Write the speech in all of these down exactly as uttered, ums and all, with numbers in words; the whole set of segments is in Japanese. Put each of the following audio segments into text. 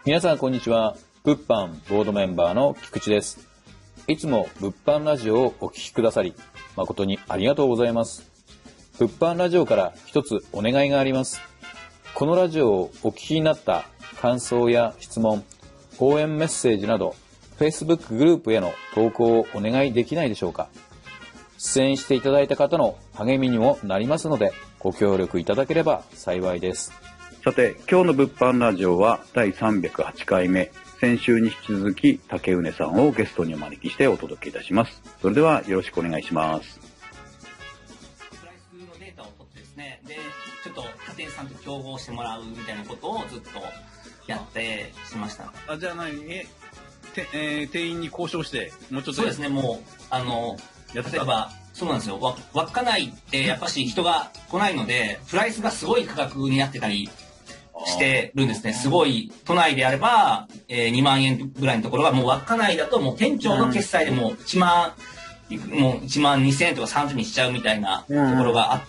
皆さんこんにちは。物販ボードメンバーの菊池です。いつも物販ラジオをお聞きくださり誠にありがとうございます。物販ラジオから一つお願いがあります。このラジオをお聞きになった感想や質問、応援メッセージなど Facebook グループへの投稿をお願いできないでしょうか。出演していただいた方の励みにもなりますのでご協力いただければ幸いです。 さて、今日の物販ラジオはだいさんびゃくはちかいめ、先週に引き続き竹畝さんをゲストにお招きしてお届けいたします。それではよろしくお願いします。 プライスのデータを取ってですね、でちょっと竹畝さんと競合してもらうみたいなことをずっとやってしました。 あ、じゃあ何えて、えー、店員に交渉してもうちょっと。 そうですね、もうあの例えばそうなんですよ、わ稚内ってやっぱし人が来ないのでプライスがすごい価格になってたりしてるんですね。すごい都内であれば、えー、にまんえんぐらいのところがもう稚内だともう店長の決済でもいちまん、もういちまんにせんえんとかさんぜんえんにしちゃうみたいなところがあって、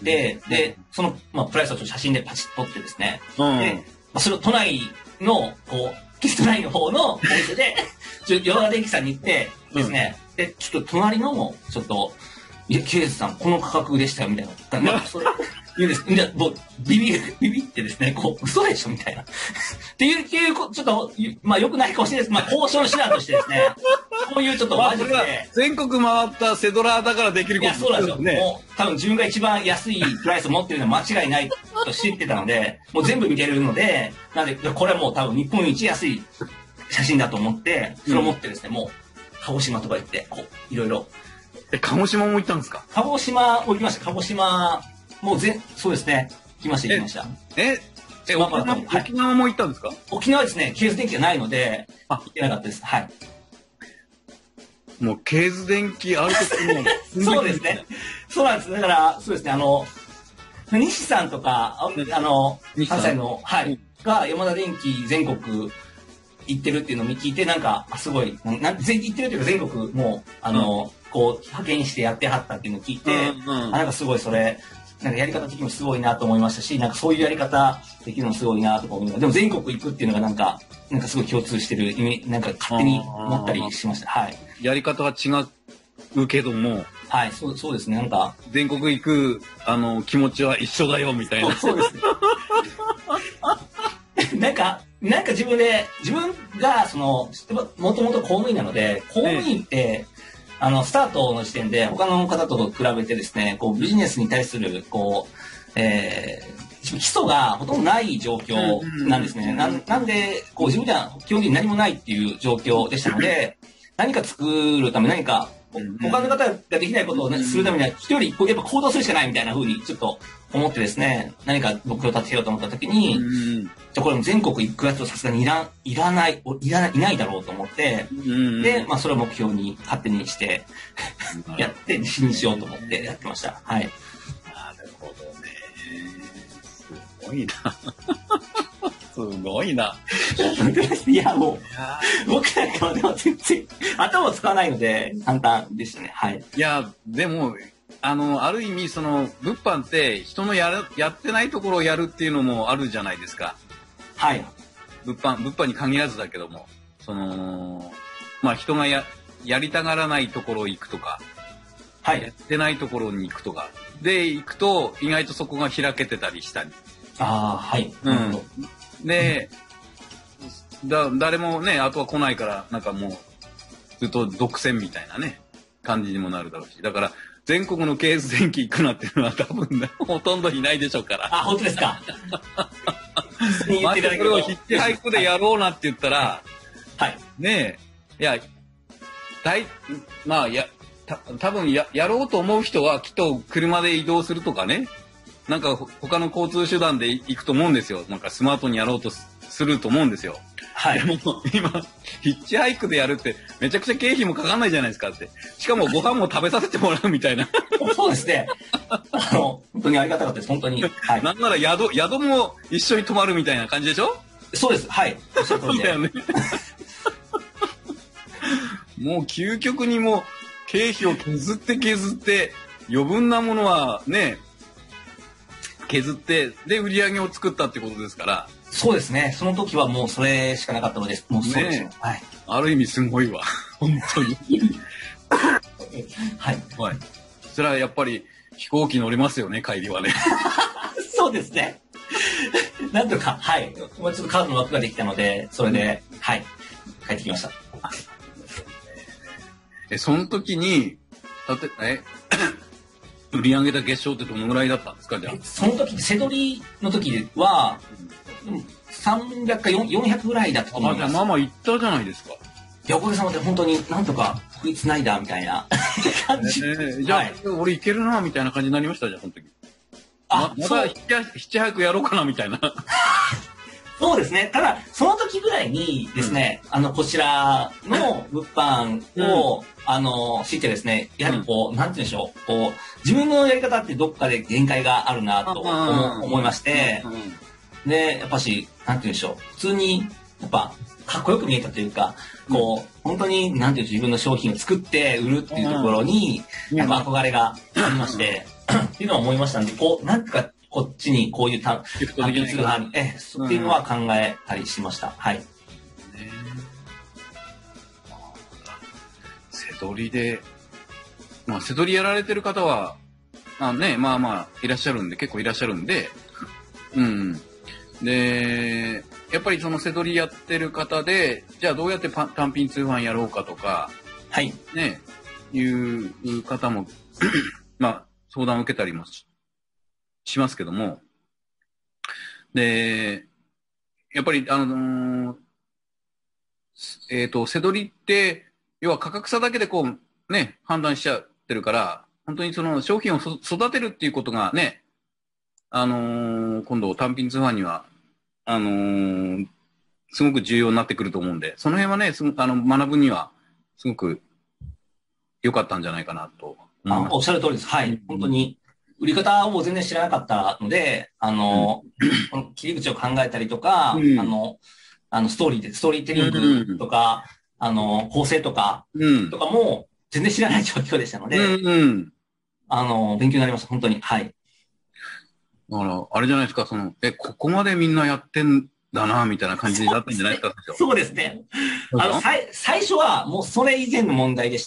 でその、まあ、プライスをちょっと写真でパチッと撮ってですね、で、まあ、それを都内のこう都内の方のお店で山田電機さんに行ってですね、でちょっと隣のちょっといや、ケイズさん、この価格でしたよ、みたいな。まあ、それ、言うんです。じゃもう、ビビ、ビビってですね、こう、嘘でしょ、みたいな。っていう、っていう、ちょっと、まあ、良くないかもしれないです。まあ、交渉手段としてですね、こういうちょっとマジで。まあ、 全国回ったセドラだからできることですよね。 いや、そうなんですよ。もう、多分自分が一番安いプライスを持ってるのは間違いないと知ってたので、もう全部見てるので、なんで、これはもう多分日本一安い写真だと思って、それを持ってですね、うん、もう、鹿児島とか行って、こう、いろいろ、 え、鹿児島も行ったんですか？ 鹿児島も行きました。鹿児島もうぜそうですね。行きました行きました。 え、え、沖縄、はい、沖縄も行ったんですか？ 沖縄はですね、ケーズ電機がないので、あ、行けなかったです。はい。 もうケーズ電機あるときもそうですね。そうなんです。だからそうですね。あの西さんとかあの関西のはいが山田電機全国行ってるっていうのを聞いて、なんかすごいなん全行ってるというか全国もうあの。うんこう派遣してやってはったっていうのを聞いて、うんうん、あなんかすごいそれなんかやり方的にもすごいなと思いましたし、なんかそういうやり方できるのもすごいなとか思いながら、でも全国行くっていうのがなんかなんかすごい共通してる意味、なんか勝手に思ったりしました。はい。 やり方は違うけども、 はい、そうそうですね。なんか全国行くあの気持ちは一緒だよみたいな。 そうですね。なんかなんか自分で自分がそのもともと公務員なので、公務員って、ええあのスタートの時点で他の方と比べてですね、こうビジネスに対するこう、えー、基礎がほとんどない状況なんですね。な, なんでこう自分では基本的に何もないっていう状況でしたので、何か作るため何か他の方ができないことを、ね、するためには一人やっぱ行動するしかないみたいな風にちょっと思ってですね、何か目標を立てようと思った時に、うん、じゃこれも全国行くやつとさすがにいらいらないいらないいないだろうと思って、うん、で、まあ、それを目標に勝手にしてやって自信にしようと思ってやってました。はい。 なるほどね。すごいな。すごいな。 いやもう僕なんかはでも全然頭を使わないので簡単でしたね。はい。 いやでも。あの、ある意味、その、物販って人のやる、やってないところをやるっていうのもあるじゃないですか。 はい。 物販、物販に限らずだけども、その、まあ人がや、やりたがらないところ行くとか、 はい。 やってないところに行くとか、で、行くと意外とそこが開けてたりしたり。 ああ、はい。 うん。で、だ、誰もね、あとは来ないから、なんかもう、ずっと独占みたいなね、感じにもなるだろうし。だから、全国のケーズ電機行くなっていうのは多分、ね、ほとんどいないでしょうから。 あ、本当ですか。 またこれをヒッチハイクでやろうなって言ったら、 はい。 ねえ、いや、大、まあ、や、た多分や、やろうと思う人はきっと車で移動するとかね、なんか他の交通手段で行くと思うんですよ。なんかスマートにやろうとすると思うんですよ。 はい。 でも今、ヒッチハイクでやるってめちゃくちゃ経費もかかんないじゃないですかって。しかもご飯も食べさせてもらうみたいな。 そうですね。あの、本当にありがたかったです。本当に。はい。 なんなら宿、宿も一緒に泊まるみたいな感じでしょ？ そうです。はい。 そうだよね。もう究極にもう経費を削って削って、余分なものはね、削って、で売り上げを作ったってことですから。 そうですね。その時はもうそれしかなかったので、もうそうですよ。 ねはい。 ある意味すごいわ。本当に。 はい。 はい。それはやっぱり飛行機乗りますよね、帰りはね。 そうですね。なんとか、はい。もうちょっとカードの枠ができたので、それで、うん、はい。帰ってきました。 え、その時に、たて、え、売り上げた月賞ってどのぐらいだったんですか、じゃあ。 その時、背取りの時は、うん、さんびゃくかよんひゃくぐらいだったと思います。 あ、じゃあまあまあ行ったじゃないですか。 いや、おかげさまで本当になんとか食いつないだみたいな感じ。 えー、じゃあ、はい、俺いけるなみたいな感じになりましたじゃん、その時。あ、ま、またひち早くやろうかなみたいな。 そうですね。ただ、その時ぐらいにですね、うん、あの、こちらの物販を、うん、あの、知ってですね、やはりこう、うん、なんて言うんでしょう、こう、自分のやり方ってどっかで限界があるなと思思いまして、で、やっぱし、なんて言うんでしょう、普通に、やっぱ、かっこよく見えたというか、こう、本当に、なんていう自分の商品を作って売るっていうところに、やっぱ憧れがありまして、っていうのは思いましたんで、こう、なんとかこっちにこういう単品通販、え、っていうのは考えたりしました。はい。 背取りで、まあ、背取りやられてる方は、まあね、まあまあ、いらっしゃるんで、結構いらっしゃるんで、うん。で、やっぱりその背取りやってる方で、じゃあどうやって単品通販やろうかとか、 はい。 ね、いう方も、まあ、相談を受けたりもし、しますけども、で、やっぱり、あのー、えっと、背取りって、要は価格差だけでこう、ね、判断しちゃってるから、本当にその商品を育てるっていうことがね、あのー、今度単品通販には、あのー、すごく重要になってくると思うんで、その辺はね、すごあの、学ぶには、すごく良かったんじゃないかなと思います。 あ、おっしゃる通りです。はい。うん、本当に、売り方を全然知らなかったので、あの、うん、切り口を考えたりとか、うん、あの、あの、ストーリーで、ストーリーテリングとか、うん、あの、構成とか、うん、とかも全然知らない状況でしたので、うんうん、あの、勉強になりました。本当に。はい。 だから、あれじゃないですか、その、え、ここまでみんなやってんだな、みたいな感じだったんじゃないですか。 そうですね。あの、さい、最初はもうそれ以前の問題でして、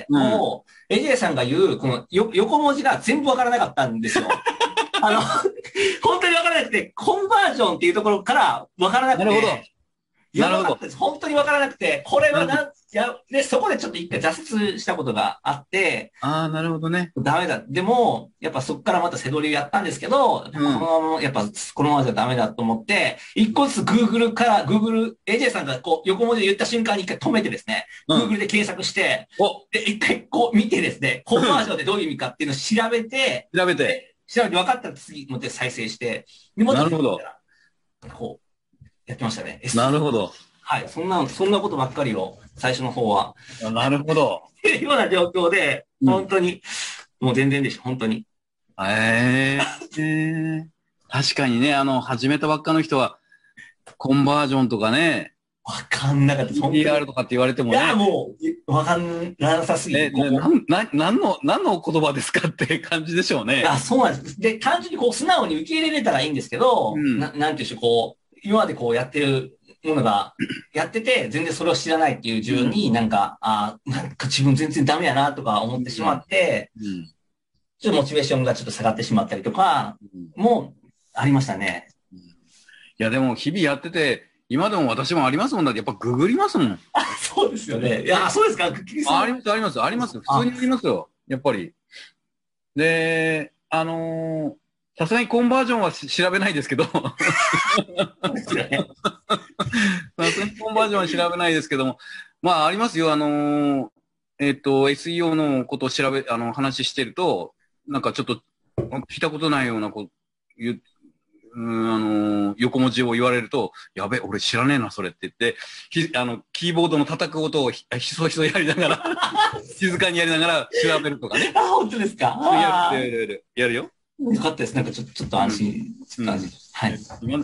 うん、もう、エージェー さんが言う、このよ横文字が全部わからなかったんですよ。あの、本当にわからなくて、コンバージョンっていうところからわからなくて。 なるほど。 なるほど。本当にわからなくて、これはなん、や、で、そこでちょっと一回挫折したことがあって。 ああ、なるほどね。 ダメだ。でも、やっぱそこからまた背取りをやったんですけど、うん、このまま、やっぱこのままじゃダメだと思って、一個ずつ Google から、Google、エージェー さんがこう、横文字で言った瞬間に一回止めてですね、うん、Google で検索して、で、一回こう見てですね、コンバージョンでどういう意味かっていうのを調べて、 調べて、 調べて分かったら次もって再生して、で、もっとなるほど。 こう、やってましたね。 なるほど。 はい。そんな、そんなことばっかりを、最初の方は。 なるほど。 っていうような状況で、本当に、うん、もう全然でした、本当に。 えー、えー、確かにね、あの、始めたばっかの人は、コンバージョンとかね、 わかんなかった。 ピーアール とかって言われてもね。 いや、もう、わかんなさすぎて。 え、な、な、なんの、何の言葉ですかって感じでしょうね。 いや、そうなんです。で、単純にこう、素直に受け入れれたらいいんですけど、うん、ななんていうんでしょう、こう、今までこうやってる、ものがやってて、全然それを知らないっていう自分になんか、うん、あなんか自分全然ダメやなとか思ってしまって、うん、ちょっとモチベーションがちょっと下がってしまったりとか、もありましたね。 うん、いや、でも日々やってて、今でも私もありますもんだって、やっぱググりますもん。 あ、そうですよね。いや、そうですか。 あ、あります、あります、あります。普通にありますよ。やっぱり。で、あのー、さすがにコンバージョンは調べないですけど。さすがにコンバージョンは調べないですけども。まあ、ありますよ。あのー、えっと、エスイーオー のことを調べ、あの、話してると、なんかちょっと、聞いたことないようなこと言う、うんあのー、横文字を言われると、やべ、俺知らねえな、それって言って、ひあの、キーボードの叩く音をひ、ひそひそやりながら、静かにやりながら調べるとかね。 あ、本当ですか。 やる、やる、やる、やるよ。 よかったです。なんかちょっと、ちょっと安心、ちょっと安心。はい。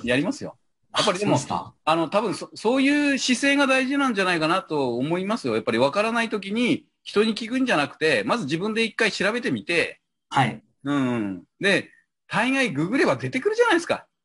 やりますよ。やっぱりでも、あの、多分そ、そういう姿勢が大事なんじゃないかなと思いますよ。やっぱり分からないときに、人に聞くんじゃなくて、まず自分で一回調べてみて、 はい。 うん。で、大概ググれば出てくるじゃないですか。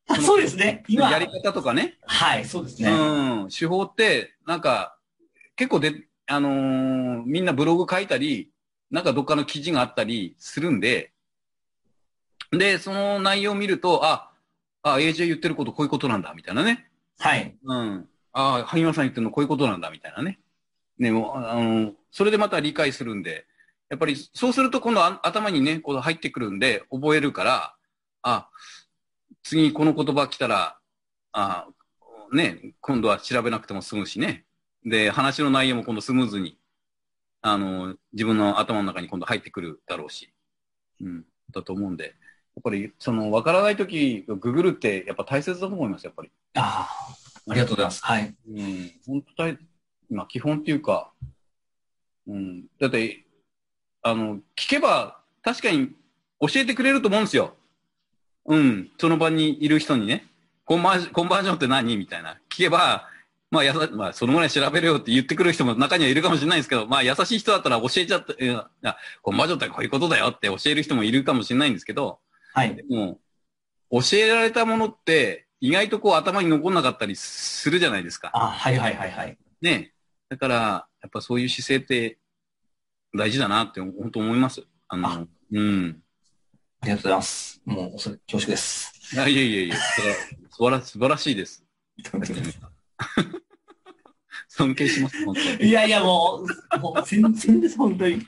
あ、そうですね。今。 やり方とかね。 はい、そうですね。 うん。手法って、なんか、結構で、あのーみんなブログ書いたり、なんかどっかの記事があったりするんで、で、その内容を見ると、あ、あ、エージェー 言ってることこういうことなんだ、みたいなね。 はい。 うん。あ、萩原さん言ってるのこういうことなんだ、みたいなね。ね、もう、あの、それでまた理解するんで、やっぱりそうすると今度あ頭にね、こう入ってくるんで、覚えるから、あ、次この言葉来たら、あ、ね、今度は調べなくても済むしね。で、話の内容も今度スムーズに、あの、自分の頭の中に今度入ってくるだろうし、うん、だと思うんで、やっぱり、その、わからないとき、ググるってやっぱ大切だと思います、やっぱり。 ああ、ありがとうございます。はい。 うん、本当大、まあ、基本っていうか、うん、だって、あの、聞けば、確かに教えてくれると思うんですよ。うん、その場にいる人にね、コンバージョン、コンバージョンって何みたいな。聞けば、まあ、やさ、まあ、そのぐらい調べるよって言ってくる人も中にはいるかもしれないですけど、まあ、優しい人だったら教えちゃった、いや、コンバージョンってこういうことだよって教える人もいるかもしれないんですけど、 はい。 でも、教えられたものって、意外とこう頭に残んなかったりするじゃないですか。 あ、はいはいはいはい。 ね。だから、やっぱそういう姿勢って大事だなって本当思います。あの、 あうん。 ありがとうございます。もう、それ、恐縮です。 いやいやいやいや、素晴ら素晴らしいです。尊敬します、本当に。 いやいや、もう、もう全然です、本当に。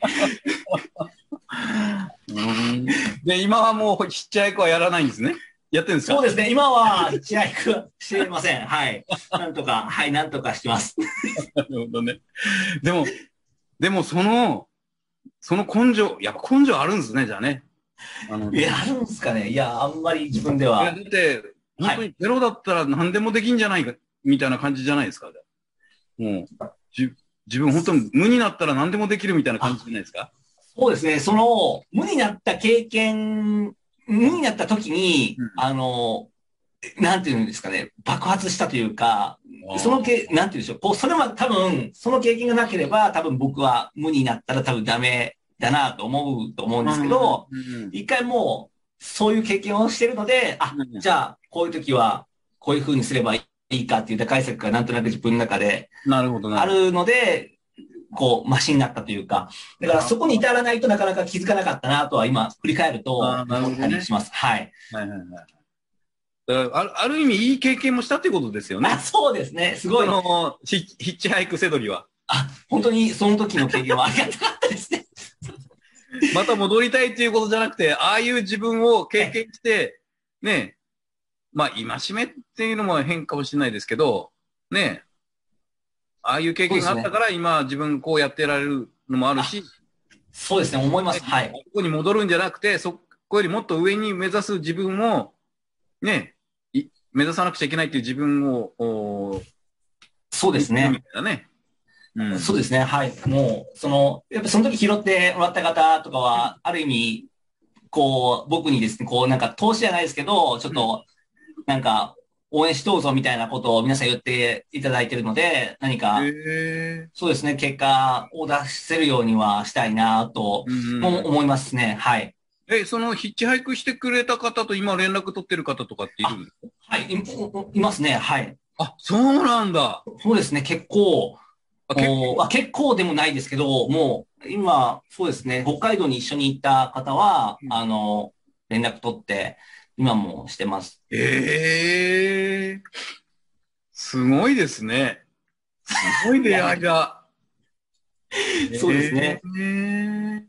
うんで、今はもうヒッチハイクはやらないんですね。やってるんですか？ そうですね、今は、ヒッチハイクはしてません。はい。なんとか、はい、なんとかしてます。 なるほどね。でも、でもその、その根性、やっぱ根性あるんですね、じゃあね。あの、 え、あるんですかね。いや、あんまり自分でいや、 は。 だって、本当にゼロだったら何でもできんじゃないか、みたいな感じじゃないですか。もう、じ、自分本当に無になったら何でもできるみたいな感じじゃないですか。 そうですね、その、無になった経験、無になった時に、 うんあの、なんていうんですかね、爆発したというか、 あーそのけ、なんていうんでしょう、こう、それは多分、その経験がなければ、多分僕は無になったら多分ダメだなと思うと思うんですけど、 うんうん一回もう、そういう経験をしてるので、あ、 うんじゃあ、こういう時は、こういう風にすればいいかっていう打開策がなんとなく自分の中でなるほど、なあるほど。 るので、こう、マシになったというか、だからそこに至らないとなかなか気づかなかったなとは今、振り返るとあーなる思ったほどねりします。はい。 はいはいはい。だからある、ある意味いい経験もしたっていうことですよあ、 ね。 そうですね。すごそい。 の、ヒヒッチハイクセドリは。 あ、本当にその時の経験はありがたかったですね。 また戻りたいっていうことじゃなくて、ああいう自分を経験して、ね、まあ、戒めっていうのも変かもしれないですけど、ね、ああいう経験があったから今自分こうやってられるのもあるし、 そうですね、思います。はこい。 こに戻るんじゃなくて、そこよりもっと上に目指す自分を、ね、い目指さなくちゃいけないっていう自分を、おそうですみたいね。 なね。うん。 そうですね。はい。もう、その、やっぱその時拾ってもらった方とかは、ある意味、こう、僕にですね、こう、なんか投資じゃないですけど、ちょっと、なんか、応援しどうぞみたいなことを皆さん言っていただいているので、何か、 へえ。 そうですね、結果を出せるようにはしたいなと、 うんうん。 も思いますね。はい。 え、そのヒッチハイクしてくれた方と今連絡取ってる方とかっているんですか？ はい、い、いますね。はい。 あ、そうなんだ。 そうですね、結構、 あ、結おあ結構でもないですけど、もう、今、そうですね、北海道に一緒に行った方は、 うんあの、連絡取って、今もしてます。 ええすごいですね。すごい出会いだ。 そうですね。 ええ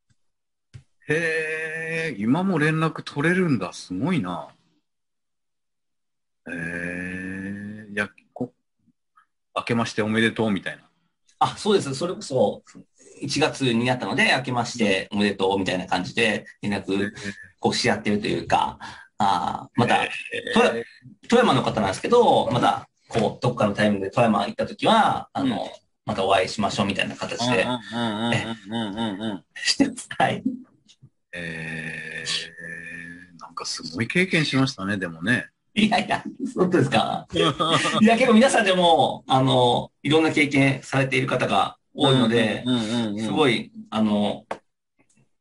へえ、今も連絡取れるんだ。すごいな。ええいや、こ、明けましておめでとうみたいな。 あ、そうです。それこそ、いちがつになったので、明けましておめでとうみたいな感じで、連絡、こうし合ってるというか、あーまた、富山富山の方なんですけど、また、こう、どっかのタイミングで富山行った時は、あの、またお会いしましょうみたいな形で、 うんうんうんうんうんうんうん。 してます。はい。 えー、なんかすごい経験しましたね、でもね。 いやいや、本当ですか。いや、結構皆さんでも、あの、いろんな経験されている方が多いので、すごい。 い、あの、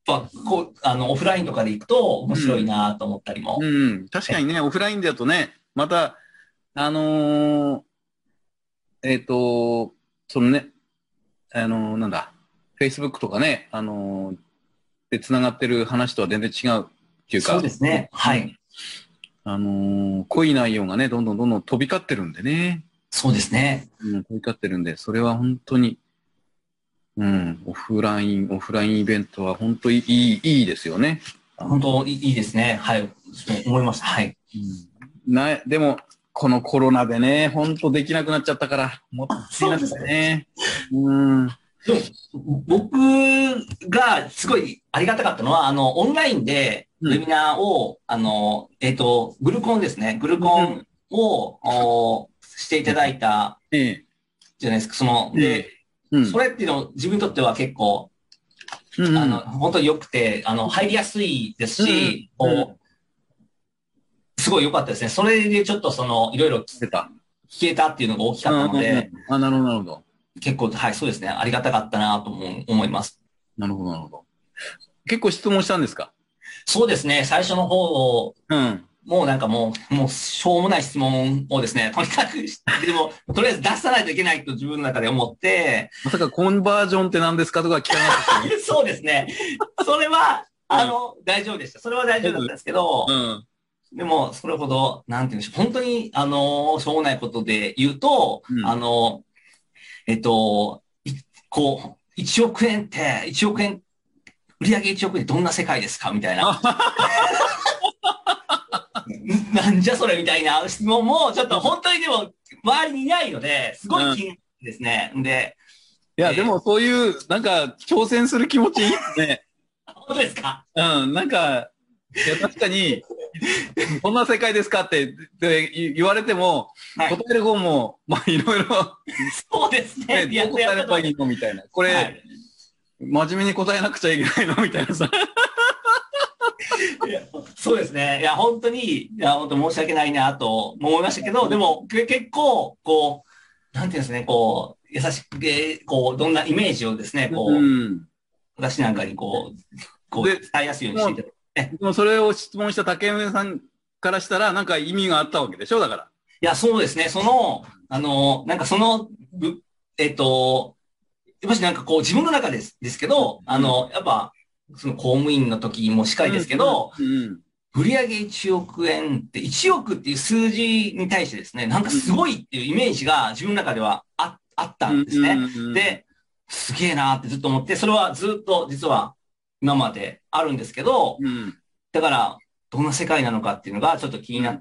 ぱこう、あの、オフラインとかで行くと面白いなと思ったりも。 うん、確かにね、オフラインだとね、また、あのーえっと、そのね、あのーなんだ、Facebook とかね、あのーで繋がってる話とは全然違うっていうそうか、 ですね。はい。 あのー濃い内容がね、どんどんどんどん飛び交ってるんでね。 そうですね。 うん、飛び交ってるんで、それは本当に、うん、オフライン、オフラインイベントは本当にいい、いいですよね。あの本当いいいいですね。はい。そう思いました。はい。 うん、な、でも、このコロナでね、本当できなくなっちゃったから、もったいなくそうですね。 てね。うん。 でも、僕がすごいありがたかったのは、あの、オンラインでウうん。 ェビナーを、あの、えっと、グルコンですね。グルコうん。 ンを、おしていただいたええ。 じゃないですか。その、 ええ。 で、 うん。 それっていうのも自分にとっては結構、 うん。 あの、 うん。 本当に良くて、あの、入りやすいですうん。 し、 うん。 こう、すごい良かったですね。それでちょっとその、いろいろ出た。 聞けたっていうのが大きかったうん。うん。うので、 ん。あ、なるほど、なるほど。 結構、はい、そうですね。ありがたかったなと思う思います。 なるほど、なるほど。結構質問したんですか？ そうですね。最初の方、 うん。 もうなんかもう、もうしょうもない質問をですね、とにかくし、でも、とりあえず出さないといけないと自分の中で思って、 まさかコンバージョンって何ですかとか聞かなかったですそうですね。それは、 よね。 あの、大丈夫でした。それは大丈夫だったんですけど、 うん。うん。 でも、それほど、なんていうんでしょう。本当に、あの、しょうもないことで言うと、 うん。 あの、えっと、いこう、いちおく円って、いちおく円、売上いちおく円どんな世界ですかみたいな。んなんじゃそれみたいな質問も、ちょっと本当にでも、周りにいないので、すごいうん。 気になるんですね。で、 いや、でえもそういう、なんか、挑戦する気持ちいいですね。 ー、本当ですか？ うん。なんか、いや、確かに、こんな世界ですかってで言われても、 はい。 答える方も、まあ、いろいろ、 そうですね。 ね、 いや、 どういや、ちょっと、 答えればいいのみたいな。これ、 はい。 真面目に答えなくちゃいけないのみたいなさ。 いやそうですね。いや、本当に、いや、本当申し訳ないなと思いましたけど、でも、け結構、こう、なんていうんですね、こう、優しく、えーこう、どんなイメージをですね、 うこう、 ん。 私なんかにこう、こう、 で、 伝えやすいようにしていもう、 ただいて。 でもそれを質問した竹上さんからしたら、なんか意味があったわけでしょだから。 いや、そうですね。その、あの、なんかその、ぶえっと、やっぱしなんかこう、自分の中ですですけど、あうん。 の、やっぱ、その公務員の時もしっかりでうん。うん。 すけど、 うん。 売上いちおく円っていちおくっていう数字に対してですね、なんかすごいっていうイメージが自分の中ではああったうん。 んですね。 うん。 で、すげえなーってずっと思って、それはずっと実は今まであるんですけど、 うん。 だからどんな世界なのかっていうのがちょっと気になって、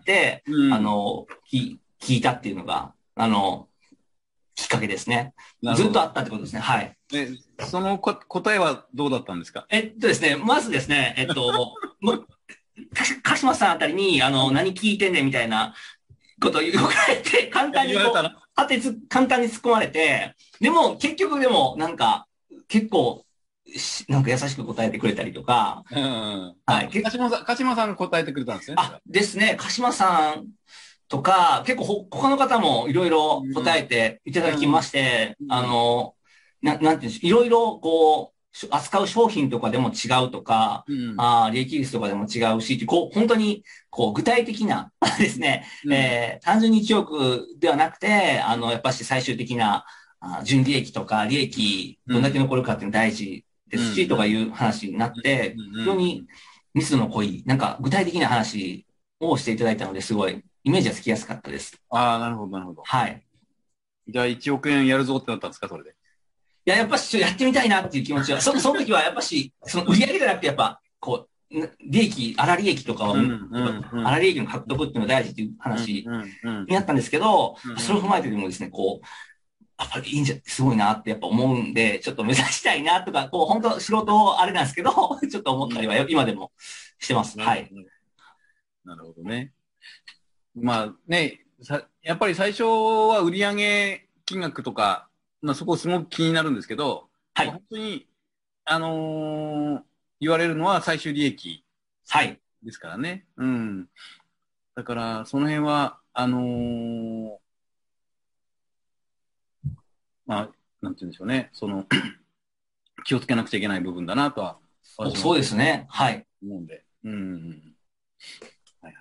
あうん。 の、き聞いたっていうのが、あの、きっかけですね。 なるほど。 ずっとあったってことですね。はい。 で、そのこ答えはどうだったんですか？ えっとですね、まずですね、えっと、もか鹿島さんあたりに、あの、何聞いてんねんみたいなことを言われて、簡単にこう、 言われたら。 当てつ、簡単に突っ込まれて、でも、結局でも、なんか、結構、しなんか優しく答えてくれたりとか、 うん。あ、 はい、け鹿島さん、鹿島さんが答えてくれたんですね。 あ、ですね、鹿島さんとか、結構ほ、他の方もいろいろ答えうん。 ていただきまうん。 して、あうん。 の、な、なんていうんでしょう、いろいろこう、し扱う商品とかでも違うとか、 うん。 あー利益率とかでも違うし、こう、本当に、こう、具体的なですね、 うん。 えー単純にいちおくではなくて、あの、やっぱし最終的な、あー純利益とか利益、 うん。 どんだけ残るかっていうの大事でうん。 すし、とかうん。 いう話になって、 うん。うん。 非常にミスの濃い、なんか具体的な話をしていただいたのですごい、イメージがつきやすかったです。 ああ、なるほど、なるほど。 はい。 じゃあいちおく円やるぞってなったんですか、それで。 いや、やっぱし、ちょっとやってみたいなっていう気持ちは、そ、その時はやっぱし、その売り上げじゃなくて、やっぱ、こう、ん利益、粗利益とかを、 うん。うん。うん。 粗利益の獲得っていうのが大事っていううん。 話うん。うん。 になったんですけど、 うん。 それを踏まえてでもですね、こう、やっぱりいいんじゃ、すごいなってやっぱ思うんで、ちょっと目指したいなとか、こう、本当素人あれなんですけど、ちょっと思ったりは今でもしてます。 なるはい。 ほど。なるほどね。まあね、さ、やっぱり最初は売上金額とか、まあそこすごく気になるんですけど、まあ、 はい。 本当に、あのー言われるのは最終利益はい。 ですからね。うん。だから、その辺は、あのーまあ、なんて言うんでしょうね。その、気をつけなくちゃいけない部分だなとは私もそうですね。はい。 思うんで。うんうんうん。はいはい。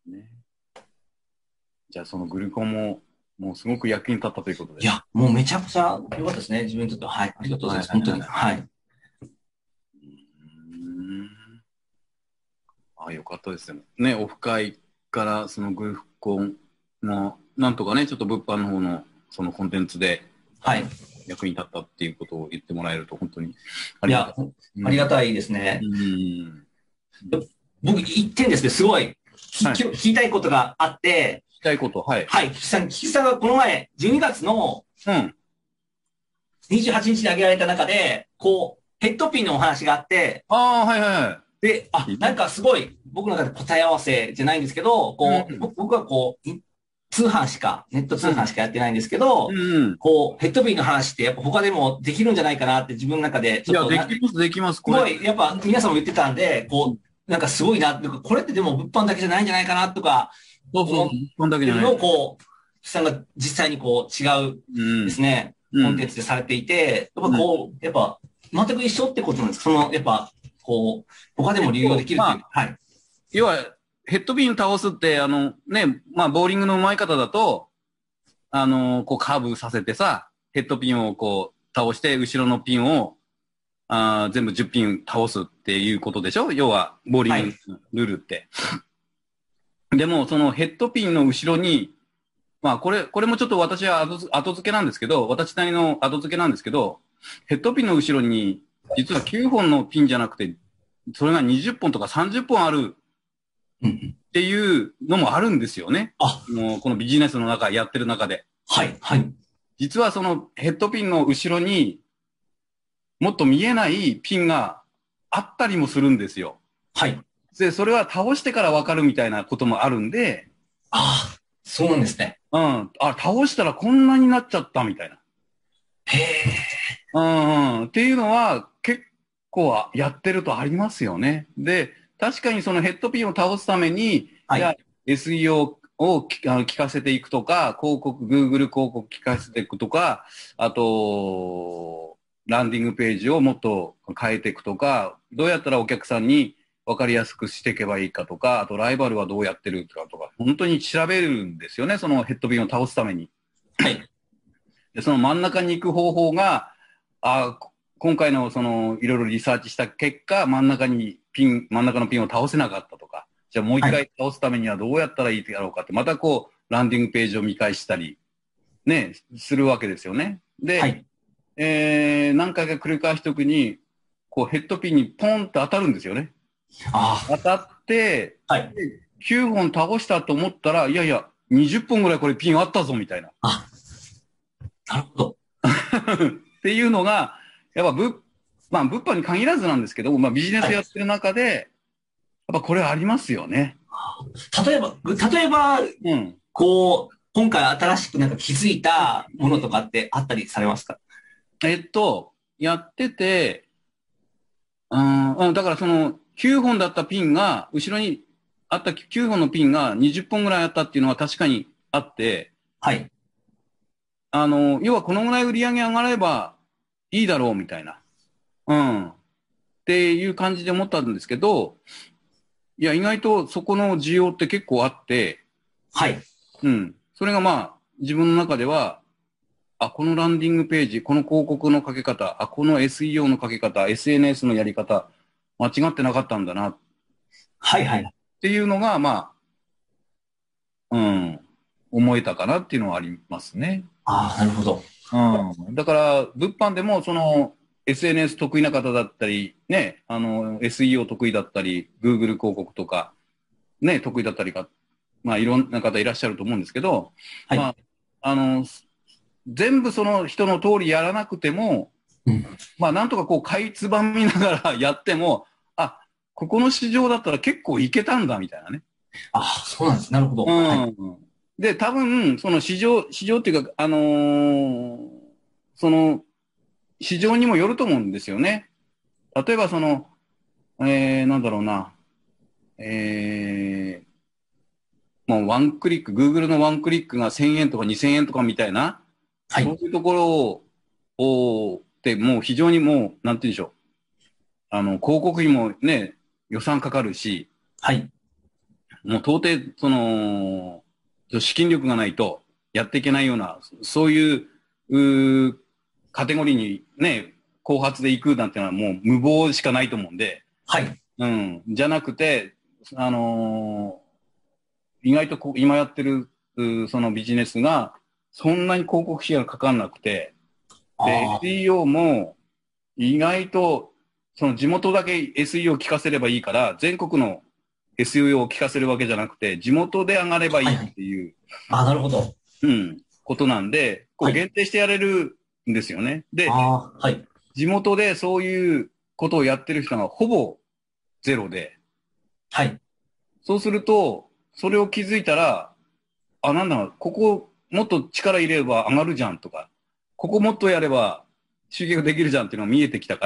ね。じゃあそのグルコンも、もうすごく役に立ったということで。 いや、もうめちゃくちゃ良かったですね。自分にとっては。はい。ありがとうございます。本当に。 はいはいはい。 はい。 うーん。あ、よかったですよね。オフ会からそのグルコンも、なんとかね、ちょっと物販の方のそのコンテンツで、 はい。 役に立ったっていうことを言ってもらえると本当にあいや、 りがたい。うん。 ありがたいですうね。 ん。 僕、一点ですね、すごい、聞はい。聞き、聞きたいことがあって、 きたいこと、はい。 はい、菊池さん、菊池さんがこの前、じゅうにがつのうん。 にじゅうはちにちに挙げられた中で、こう、ヘッドピンのお話があって、 ああ、はいはいはで、あ、 い。 なんかすごい、僕の中で答え合わせじゃないんですけど、こう、 うん。 ぼ僕はこう、い通販しか、ネット通うん。 販しかやってないんですけど、 うん。 こう、ヘッドピンの話ってやっぱ他でもできるんじゃないかなって自分の中で、 いや、 ちょっとな、すできます、できます、これ。 ごい、やっぱ皆さんも言ってたんで、 うん。 こう、なんかすごいな、なんかこれってでも物販だけじゃないんじゃないかなとかそうそうそう、 思っこんだけじゃない。 てるのを、こう、菊池さんが実際にこう、違ううん。 ですね、コンテンうん。 ツでされていて、やっぱうん。 こう、やっぱ、全く一緒ってことなんですか？その、やっぱ、こう、他でも流用でえっと、 きるっていう。 まあ、 はい。 要は、ヘッドビン倒すって、あの、ね、まあ、ボーリングの上手い方だと、あの、こうカーブさせてさ、ヘッドピンをこう倒して、後ろのピンを、あー全部じゅうピン倒すっていうことでしょ？要は、ボーリングはい。 のルールって。でも、そのヘッドピンの後ろに、まあ、これ、これもちょっと私は後付後付けなんですけど、私なりの後付けなんですけど、ヘッドピンの後ろに、実はきゅうほんのピンじゃなくて、それがにじゅっぽんとかさんじゅっぽんあるうんうん。 っていうのもあるんですよね。 あ、 もうこのビジネスの中、やってる中で。 はい、はい。 実はそのヘッドピンの後ろにもっと見えないピンがあったりもするんですよ。 はい。 で、それは倒してからわかるみたいなこともあるんで、 ああ、そうなんですね。 うん、あ、倒したらこんなになっちゃったみたいな。 へえ。 うん、うん、っていうのは結構やってるとありますよね。で、確かにそのヘッドピンを倒すために、 はい。 じゃあ エスイーオー をきあの聞かせていくとか、広告、Google 広告聞かせていくとか、あと、ランディングページをもっと変えていくとか、どうやったらお客さんに分かりやすくしていけばいいかとか、あとライバルはどうやってるかとか、本当に調べるんですよね、そのヘッドピンを倒すために。 はい。 で、その真ん中に行く方法が、あ、今回のそのいろいろリサーチした結果、真ん中にピン、真ん中のピンを倒せなかったとか、じゃあもう一はい。 回倒すためにはどうやったらいいだろうかって、またこう、ランディングページを見返したり、ね、するわけですよね。で、 はい。 えー、何回か繰り返しときに、こうヘッドピンにポンと当たるんですよね。 あ当たって、 あ、はい。 きゅうほん倒したと思ったら、いやいや、にじゅっぽんぐらいこれピンあったぞ、みたいな。 あ、なるほど。 っていうのが、やっぱ物、まあ物販に限らずなんですけども、まあビジネはい。 スやってる中で、やっぱこれありますよね。 例えば、例えば、 うん。 こう、今回新しくなんか気づいたものとかってあったりされますか？ えっと、やってて、うん、うんだからそのきゅうほんだったピンが、後ろにあったきゅうほんのピンがにじゅっぽんぐらいあったっていうのは確かにあって、 はい。 あの、要はこのぐらい売り上げ上がればいいだろうみたいな。うん。っていう感じで思ったんですけど、いや、意外とそこの需要って結構あって、 はい。 うん。それがまあ、自分の中では、あ、このランディングページ、この広告のかけ方、あ、この エスイーオー のかけ方、エスエヌエス のやり方、間違ってなかったんだなっはい。はい。 ていうのが、まあ、うん、思えたかなっていうのはありますね。 ああ、なるほど。 うん。だから、物販でも、その、エスエヌエス 得意な方だったり、ね、あの、エスイーオー 得意だったり、Google 広告とか、ね、得意だったりか、まあ、いろんな方いらっしゃると思うんですけど、 はい。 まあ、あの、全部その人の通りやらなくても、 うん。 まあ、なんとかこう、かいつばみながらやっても、あ、ここの市場だったら結構いけたんだ、みたいなね。 ああ、そうなんです。なるほど。はい。 うん。で、多分、その市場、市場っていうか、あのーその、市場にもよると思うんですよね。例えばその、えー、なんだろうな、えー、もうワンクリック、Google のワンクリックがせんえんとかにせんえんとかみたいな、 はい。 そういうところを、をってもう非常にもう、なんて言うんでしょう。 あの、広告費もね、予算かかるし、 はい。 もう到底、その、資金力がないとやっていけないような、そういう、うーカテゴリーにね、後発で行くなんてのはもう無謀しかないと思うんで、 はい。 うん。じゃなくて、あのー意外とこう今やってる、うそのビジネスが、そんなに広告費がかかんなくて、で、 あエスイーオー も意外と、その地元だけ エスイーオー を聞かせればいいから、全国の エスイーオー を聞かせるわけじゃなくて、地元で上がればいいっていう、 あ。あ、なるほど。 うん、ことなんで、こうはい限定してやれるんですよね。で、 ああ、はい。 地元でそういうことをやってる人がほぼゼロで、 はい。 そうすると、それを気づいたら、あ、なんだ、ここもっと力入れれば上がるじゃんとか、ここもっとやれば集客できるじゃんっていうのが見えてきたから、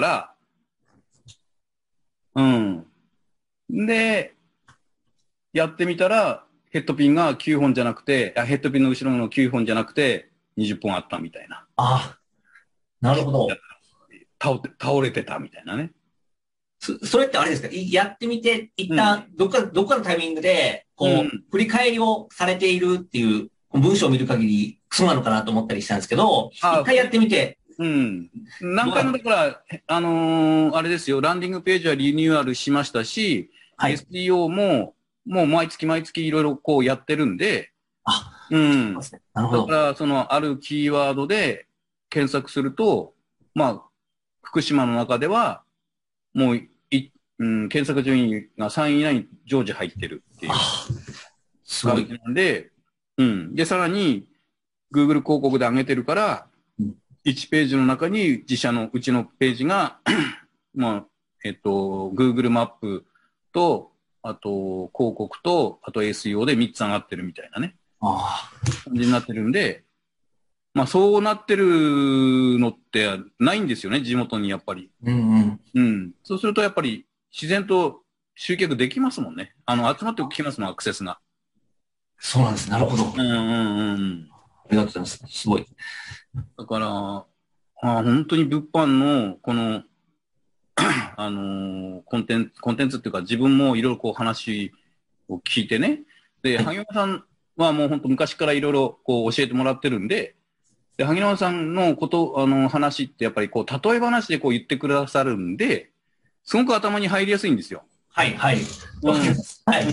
うん。で、やってみたら、ヘッドピンがきゅうほんじゃなくて、あヘッドピンの後ろのきゅうほんじゃなくて、にじゅっぽんあったみたいな。 ああ、なるほど。 倒れ倒れてたみたいなね。 そ、それってあれですかいやってみて、一旦、どっか、どっかのタイミングで、こう、 うん振り返りをされているっていう、文章を見る限り、そうなのかなと思ったりしたんですけど、 あ一回やってみて、 うん。何回もどうだだから、あのーあれですよ、ランディングページはリニューアルしましたし、 はい。 エスイーオー も、もう毎月毎月いろいろこうやってるんで、 あ、 うん。 そうですね。なるほど。 だから、その、あるキーワードで検索すると、まあ、福島の中では、もうい、うん、検索順位がさんい以内に常時入ってるっていうあ、すごい。 感じなんで、うん。で、さらに、Google 広告で上げてるから、 うんいちページの中に自社のうちのページが、まあ、えっと、Google マップと、あと、広告と、あと エスイーオー でみっつ上がってるみたいなね、 あ感じになってるんで、まあ、そうなってるのってないんですよね、地元にやっぱり。 ーうんうん。 うん。そうするとやっぱり自然と集客できますもんね。あの、集まってきますもん、アクセスが。 そうなんです。なるほど。あうんうんうん。 りがとうございます。すごい。 だから、あ本当に物販の、この、あのーコンテンツ、コンテンツっていうか自分もいろいろこう話を聞いてね。で、 はい萩野さんはもう本当昔からいろいろこう教えてもらってるんで、で、萩野さんのこと、あの、話ってやっぱりこう、例え話でこう言ってくださるんで、すごく頭に入りやすいんですよ。 はい、はい。 うんわかりますはい。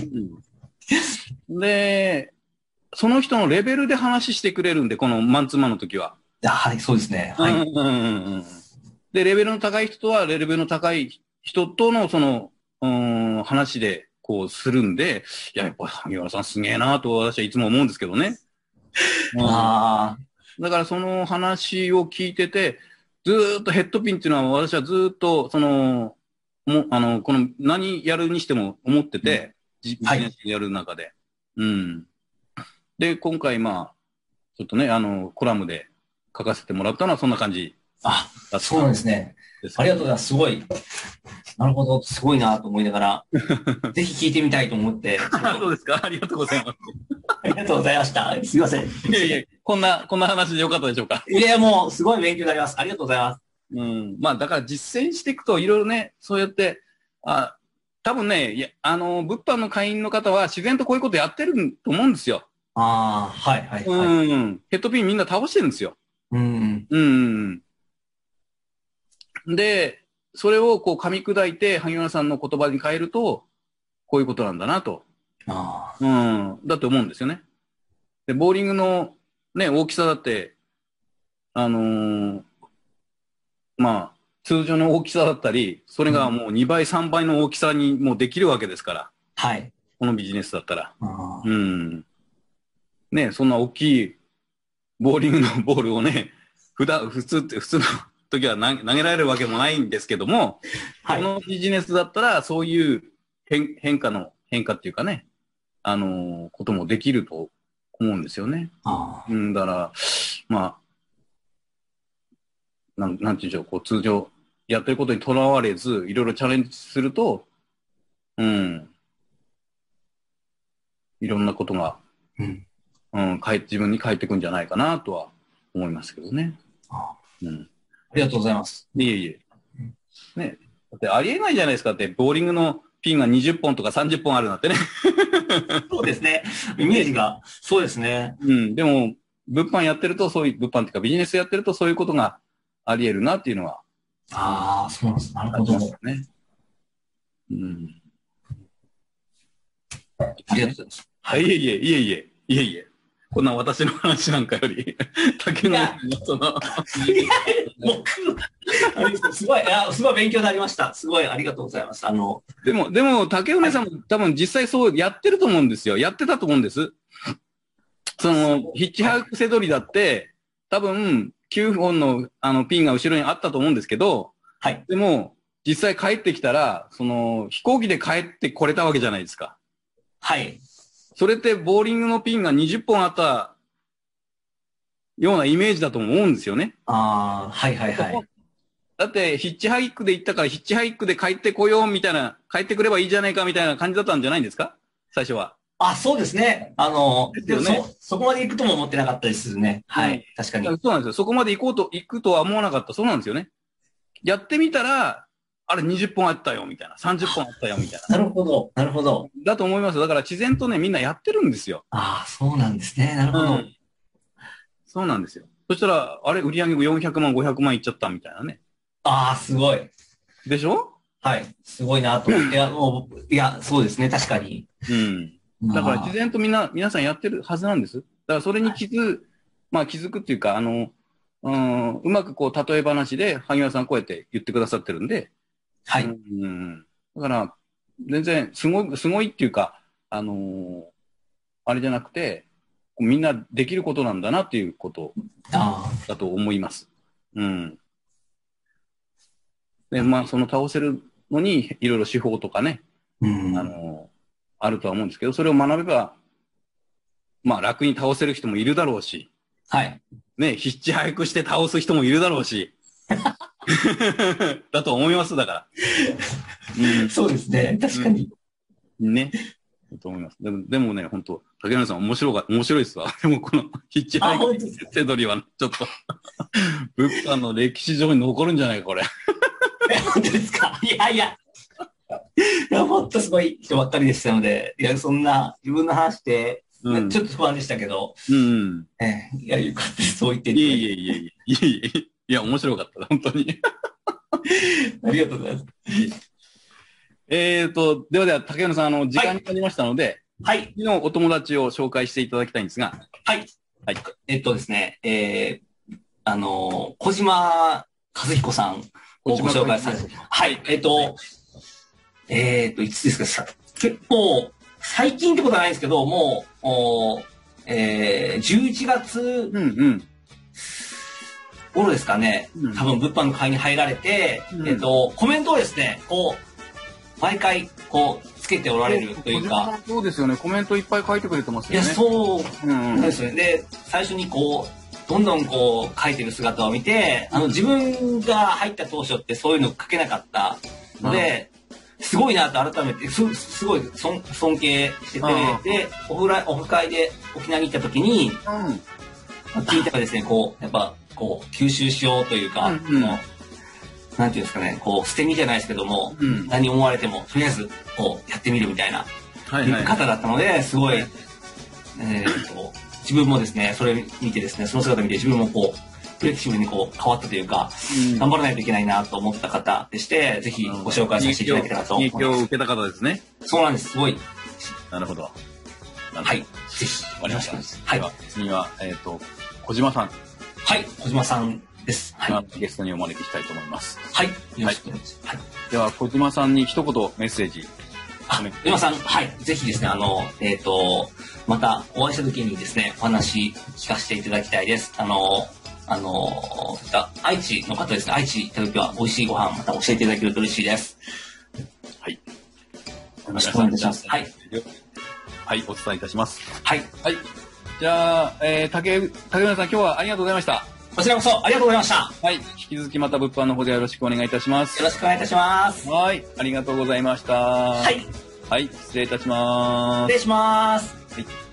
で、その人のレベルで話してくれるんで、このマンツーマンの時は。 あはい、そうですね。はい。 うんうんうんうん。で、レベルの高い人は、レベルの高い人との、その、うん、話で、こう、するんで、いや、やっぱ、萩原さんすげえなと私はいつも思うんですけどね。うん、 あだから、その話を聞いてて、ずーっとヘッドピンっていうのは、私はずーっと、その、も、あの、この、何やるにしても思ってて、じビはいジネスやる中で。うん。で、今回、まあ、ちょっとね、あの、コラムで書かせてもらったのはそんな感じあ、 だったそうなんですね。 ですありがとうございます。すごい。なるほど。すごいなと思いながら、ぜひ聞いてみたいと思って、 そうですかありがとうございます。 ありがとうございました。すいません。 いやいや、こんな、こんな話でよかったでしょうか。 いや、もう、すごい勉強になります。ありがとうございます。 うん。まあ、だから実践していくと、いろいろね、そうやって、あ、多分ね、いや、あの、物販の会員の方は自然とこういうことやってると思うんですよ。 ああ、はい、はい、はい。 うん。ヘッドピンみんな倒してるんですよ。 うん。 うん。で、それをこう噛み砕いて、萩原さんの言葉に変えると、こういうことなんだなと。 あうん。だと思うんですよね。で、ボーリングのね、大きさだって、あのーまあ、通常の大きさだったり、それがもうにばい、さんばいの大きさにもうできるわけですから、 あ、はい。 このビジネスだったら。 あうん。ね、そんな大きいボーリングのボールをね、普段、普通って、普通の時は投げ投げられるわけもないんですけども、 はい。 このビジネスだったら、そういう変変化の、変化っていうかね、あのーこともできると思うんですよね。 ああ、 うん、だから、まあ、なん、なんていうんでしょう、こう、通常、やってることにとらわれず、いろいろチャレンジすると、うん、いろんなことが、 うん。 うん、返自分に返ってくんじゃないかなとは思いますけどね。 ああうん。 ありがとうございます。 いえいえうん。 ね。 だってありえないじゃないですかって、ボーリングのピンがにじゅっぽんとかさんじゅっぽんあるなんてね。 そうですね。イメージが、そうですね。 うん。でも、物販やってると、そういう、物販っていうかビジネスやってるとそういうことがあり得るなっていうのは。 ああ、そうなんです。なるほど。ね。 うん。 ありがとうございます。 はい。いえいえ、いえいえ、いえいえ。こんな私の話なんかより、竹野さんのその、 いや、僕、すごい、いや、すごい勉強になりました。すごい、ありがとうございます。あの、 でも、でも、竹米さんも多分実際そうやってると思うんですよ。やってたと思うんです。その、ヒッチハイクセドリだって、多分、きゅうほんのあのピンが後ろにあったと思うんですけど、 はい。 でも、実際帰ってきたら、その、飛行機で帰ってこれたわけじゃないですか。 はい。 それってボーリングのピンがにじゅっぽんあったようなイメージだと思うんですよね。 ああ、はいはいはい。 だって、ヒッチハイクで行ったからヒッチハイクで帰ってこようみたいな、帰ってくればいいじゃないかみたいな感じだったんじゃないんですか最初は。 あ、そうですね。あの、 ですよね。 そ、そこまで行くとも思ってなかったですね。はい。うん、確かに。 そうなんですよ。そこまで行こうと、行くとは思わなかった。そうなんですよね。やってみたら、あれにじゅっぽんあったよ、みたいな。さんじゅっぽんあったよ、みたいな。なるほど。なるほど。 だと思います。だから自然とね、みんなやってるんですよ。 ああ、そうなんですね。なるほど。うん、 そうなんですよ。そしたら、あれ、売り上げよんひゃくまん、ごひゃくまんいっちゃった、みたいなね。 ああ、すごい。 でしょ？ はい。すごいなと思って。いや、もう、いや、そうですね。確かに。 うん。だから自然とみんな、皆さんやってるはずなんです。だからそれに気づ、はい、まあ気づくっていうか、あの、うん、うまくこう、例え話で、萩原さんこうやって言ってくださってるんで、 はい。 うん、だから、全然、すごい、すごいっていうか、あのー、あれじゃなくて、みんなできることなんだなっていうことだと思います。うん。で、まあ、その倒せるのに、いろいろ手法とかね、 うん、 あのー、あるとは思うんですけど、それを学べば、まあ、楽に倒せる人もいるだろうし、 はい。 ね、ヒッチハイクして倒す人もいるだろうし、だと思います、だから。 うん、そうですね、確かに。 うん、ね。だと思います。でも、でもね、本当竹内さん面白が、面白いですわ。でもこのヒッチハイクセドリは、ちょっと、物販の歴史上に残るんじゃないか、これ。 本当ですか？いやいや。いや、ほんとすごい人ばっかりでしたので、いや、そんな自分の話で、うん、ちょっと不安でしたけど、うん。えー、いや、よかったです。そう言っていただいて。 いえいえいえいえいえ。いや、面白かった、本当に。 ありがとうございます。 えーと、ではでは、竹野さん、あの、時間になりましたので、 はい。 次のお友達を紹介していただきたいんですが。 はい。はい。えっとですね、えー、あの、小島和彦さんをご紹介させて、はい。えっと、えっと、いつですか、結構、最近ってことはないんですけど、もう、おえー、じゅういちがつ頃ですかね、うんうん、多分物販の会に入られて、うん、えっと、コメントをですね、こう、毎回、こう、つけておられるというか。 そうですよね、コメントいっぱい書いてくれてますよね。 いや、そうなんですよね。で、最初にこう、どんどんこう、書いてる姿を見て、あの、自分が入った当初ってそういうの書けなかったので、すごいなと改めて、す、すごい尊尊敬してて、で、オフライ、オフ会で沖縄に行った時に、うん、聞いたらですね、こう、やっぱ、こう、吸収しようというか、うんうん、なんていうんですかね、こう、捨て身じゃないですけども、うん、何思われても、とりあえず、こう、やってみるみたいな、はいはい、方だったので、すごい、えーと、自分もですね、それ見てですね、その姿見て自分もこう、フレキシブルにこう変わったというか、うん、頑張らないといけないなと思った方でして、ぜひご紹介させていただけたらと思います。 影響を受けた方ですね。 そうなんです。すごい。 なるほど。 はい。ぜひ。 わかりました。 はい。 では、次は、えっと、小島さん。 はい。小島さんです。 はい。ゲストにお招きしたいと思います。 はい。よろしくお願いします。はい。 では、小島さんに一言メッセージ。 あ、小島さん、はい。ぜひですね、あの、えっと、またお会いした時にですね、お話聞かせていただきたいです。あの、あのー、愛知の方ですね、愛知行った時は美味しいご飯また教えていただけると嬉しいです。 はい。 よろしくお願いします。はい。 はい、お伝えいたします。 はい。 はい。じゃあ、えー、竹、竹村さん、今日はありがとうございました。 こちらこそありがとうございました。 はい。引き続きまた物販の方でよろしくお願いいたします。 よろしくお願いいたします。 はい。ありがとうございました。 はい。 はい。失礼いたします。 失礼します。 はい。